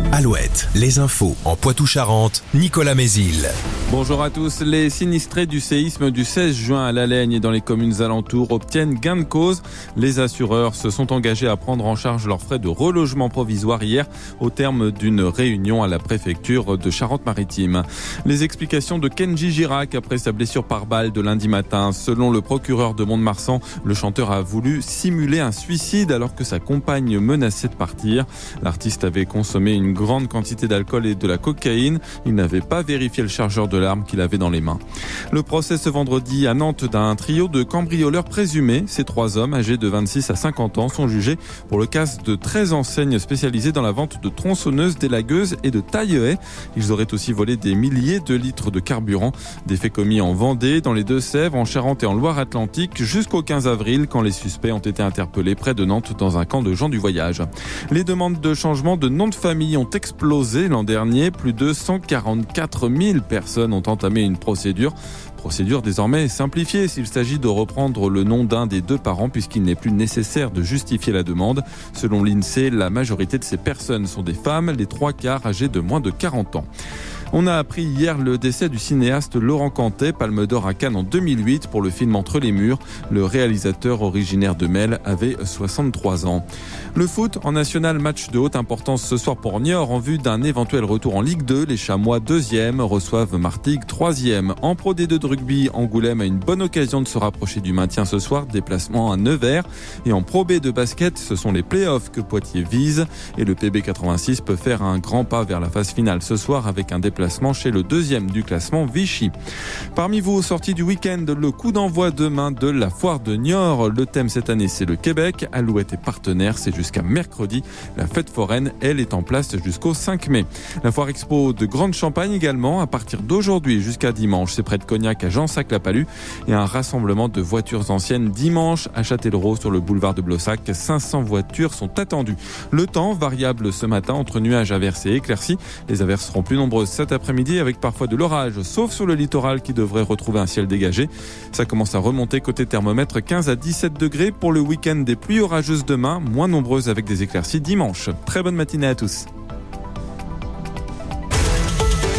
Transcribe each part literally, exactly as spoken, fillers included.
Alouette, les infos en Poitou-Charentes, Nicolas Mézil. Bonjour à tous. Les sinistrés du séisme du seize juin à La Laigne et dans les communes alentours obtiennent gain de cause. Les assureurs se sont engagés à prendre en charge leurs frais de relogement provisoire hier au terme d'une réunion à la préfecture de Charente-Maritime. Les explications de Kenji Girac après sa blessure par balle de lundi matin. Selon le procureur de Mont-de-Marsan, le chanteur a voulu simuler un suicide alors que sa compagne menaçait de partir. L'artiste avait consommé une grande quantité d'alcool et de la cocaïne. Il n'avait pas vérifié le chargeur de l'arme qu'il avait dans les mains. Le procès ce vendredi à Nantes d'un trio de cambrioleurs présumés. Ces trois hommes, âgés de vingt-six à cinquante ans, sont jugés pour le casse de treize enseignes spécialisées dans la vente de tronçonneuses, d'élagueuses et de taille-haies. Ils auraient aussi volé des milliers de litres de carburant. Des faits commis en Vendée, dans les Deux-Sèvres, en Charente et en Loire-Atlantique jusqu'au quinze avril quand les suspects ont été interpellés près de Nantes dans un camp de gens du voyage. Les demandes de changement de nom de famille ont explosé l'an dernier. Plus de cent quarante-quatre mille personnes ont entamé une procédure. Procédure désormais simplifiée s'il s'agit de reprendre le nom d'un des deux parents puisqu'il n'est plus nécessaire de justifier la demande. Selon l'INSEE, la majorité de ces personnes sont des femmes, les trois quarts âgées de moins de quarante ans. On a appris hier le décès du cinéaste Laurent Cantet, Palme d'Or à Cannes en deux mille huit pour le film Entre les murs. Le réalisateur originaire de Mel avait soixante-trois ans. Le foot en national, match de haute importance ce soir pour Niort en vue d'un éventuel retour en Ligue deux. Les Chamois deuxième reçoivent Martigues troisième. En Pro D deux de rugby, Angoulême a une bonne occasion de se rapprocher du maintien ce soir. Déplacement à Nevers. Et en Pro B de basket, ce sont les playoffs que Poitiers vise. Et le P B quatre-vingt-six peut faire un grand pas vers la phase finale ce soir avec un déplacement chez le deuxième du classement, Vichy. Parmi vous, sortie du week-end, le coup d'envoi demain de la foire de Niort. Le thème cette année, c'est le Québec. Alouette est partenaire, c'est jusqu'à mercredi. La fête foraine, elle, est en place jusqu'au cinq mai. La foire expo de Grande Champagne également, à partir d'aujourd'hui jusqu'à dimanche. C'est près de Cognac à Jansac-la-Palue et un rassemblement de voitures anciennes dimanche à Châtellerault sur le boulevard de Blossac. cinq cents voitures sont attendues. Le temps variable ce matin entre nuages averses et éclaircies. Les averses seront plus nombreuses cet après-midi avec parfois de l'orage, sauf sur le littoral qui devrait retrouver un ciel dégagé. Ça commence à remonter côté thermomètre, quinze à dix-sept degrés pour le week-end. Des pluies orageuses demain, moins nombreuses avec des éclaircies dimanche. Très bonne matinée à tous.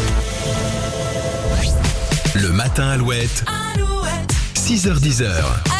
Le matin Alouette, Alouette. six heures dix.